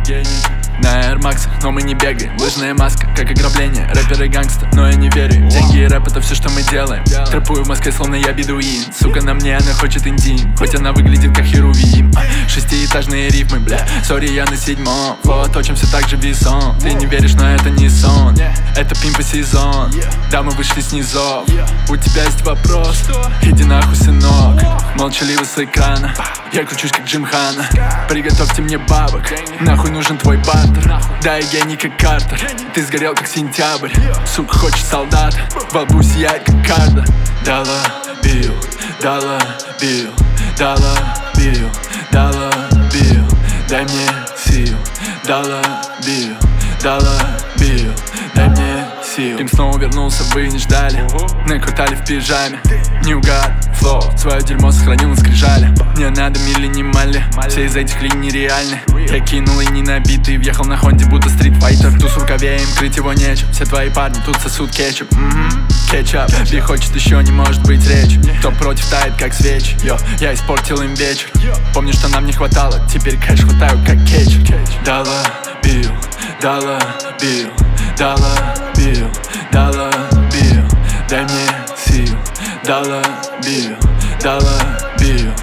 На Air Max, но мы не бегаем. Лыжная маска, как ограбление. Рэпер и гангстер, но я не верю. Деньги и рэп — это все, что мы делаем. Трэпую в Москве, словно я бедуин. Сука, на мне она хочет интим, хоть она выглядит как херувим. Шестиэтажные рифмы, бля, сори, я на седьмом. Вот, точим все так же весом. Ты не веришь, но это не сон. Это пимпа сезон. Да, мы вышли с низов. У тебя есть вопрос? Иди нахуй, сынок. Молчаливо с экрана я кручусь, как Джимхана. Приготовьте мне бабок, нахуй нужен твой бартер. Да, я гений, как Картер. Ты сгорел, как сентябрь. Сука, хочет солдата, во лбу сияет, как карда. Дала бил, дала бил, дала бил, дала бил. Дай мне сил, дала бил, дала бил. Дай мне сил. Им снова вернулся, вы не ждали. На квартале в пижаме. Не угад, флоу, свое дерьмо сохранил на скрижале. Мне надо мили, не мали. Все из этих линий реальны. Я кинул и не набитый, въехал на Хонде, будто стритфайтер. Туз в рукаве, им крыть его нечем. Все твои парни тут сосут кетчуп. Кетчуп, Би хочет, еще не может быть речь. Кто против тает, как свеч. Йо, я испортил им вечер. Помню, что нам не хватало, теперь кэш хватаю, как кетч. Дала бил, дала бил, дала бил, дала бил. Дай мне сил, дала бил, дала бил.